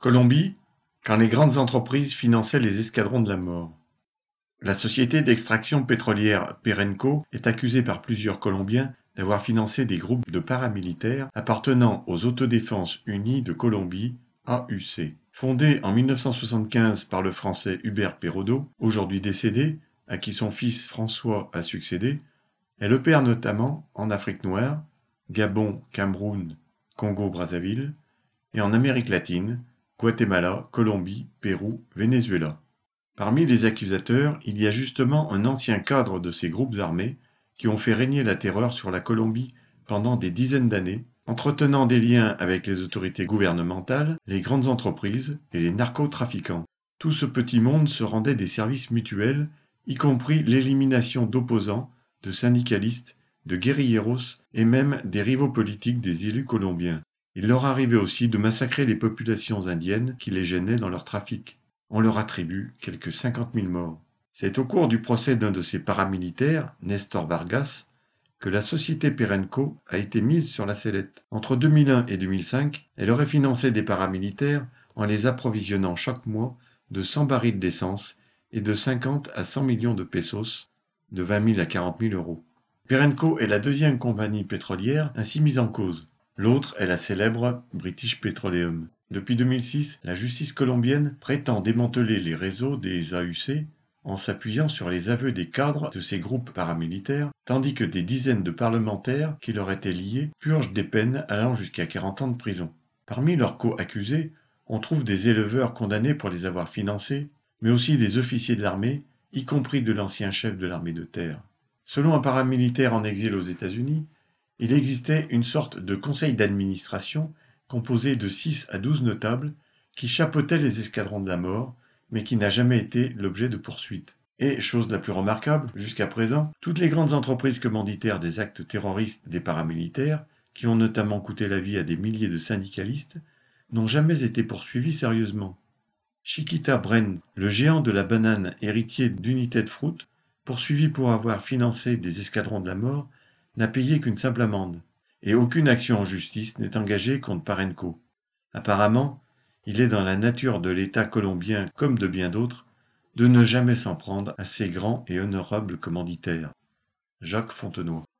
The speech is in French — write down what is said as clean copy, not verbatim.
Colombie, quand les grandes entreprises finançaient les escadrons de la mort. La société d'extraction pétrolière Perenco est accusée par plusieurs Colombiens d'avoir financé des groupes de paramilitaires appartenant aux Autodéfenses Unies de Colombie, AUC. Fondée en 1975 par le Français Hubert Pérodeau, aujourd'hui décédé, à qui son fils François a succédé, elle opère notamment en Afrique noire, Gabon, Cameroun, Congo-Brazzaville, et en Amérique latine, Guatemala, Colombie, Pérou, Venezuela. Parmi les accusateurs, il y a justement un ancien cadre de ces groupes armés qui ont fait régner la terreur sur la Colombie pendant des dizaines d'années, entretenant des liens avec les autorités gouvernementales, les grandes entreprises et les narcotrafiquants. Tout ce petit monde se rendait des services mutuels, y compris l'élimination d'opposants, de syndicalistes, de guérilleros et même des rivaux politiques des élus colombiens. Il leur arrivait aussi de massacrer les populations indiennes qui les gênaient dans leur trafic. On leur attribue quelques 50 000 morts. C'est au cours du procès d'un de ces paramilitaires, Nestor Vargas, que la société Perenco a été mise sur la sellette. Entre 2001 et 2005, elle aurait financé des paramilitaires en les approvisionnant chaque mois de 100 barils d'essence et de 50 à 100 millions de pesos, de 20 000 à 40 000 euros. Perenco est la deuxième compagnie pétrolière ainsi mise en cause. L'autre est la célèbre British Petroleum. Depuis 2006, la justice colombienne prétend démanteler les réseaux des AUC en s'appuyant sur les aveux des cadres de ces groupes paramilitaires, tandis que des dizaines de parlementaires qui leur étaient liés purgent des peines allant jusqu'à 40 ans de prison. Parmi leurs co-accusés, on trouve des éleveurs condamnés pour les avoir financés, mais aussi des officiers de l'armée, y compris de l'ancien chef de l'armée de terre. Selon un paramilitaire en exil aux États-Unis, il existait une sorte de conseil d'administration composé de 6 à 12 notables qui chapeautaient les escadrons de la mort, mais qui n'a jamais été l'objet de poursuites. Et, chose la plus remarquable, jusqu'à présent, toutes les grandes entreprises commanditaires des actes terroristes des paramilitaires, qui ont notamment coûté la vie à des milliers de syndicalistes, n'ont jamais été poursuivies sérieusement. Chiquita Brands, le géant de la banane héritier d'United Fruit, poursuivi pour avoir financé des escadrons de la mort, n'a payé qu'une simple amende, et aucune action en justice n'est engagée contre Perenco. Apparemment, il est dans la nature de l'État colombien, comme de bien d'autres, de ne jamais s'en prendre à ces grands et honorables commanditaires. Jacques Fontenoy.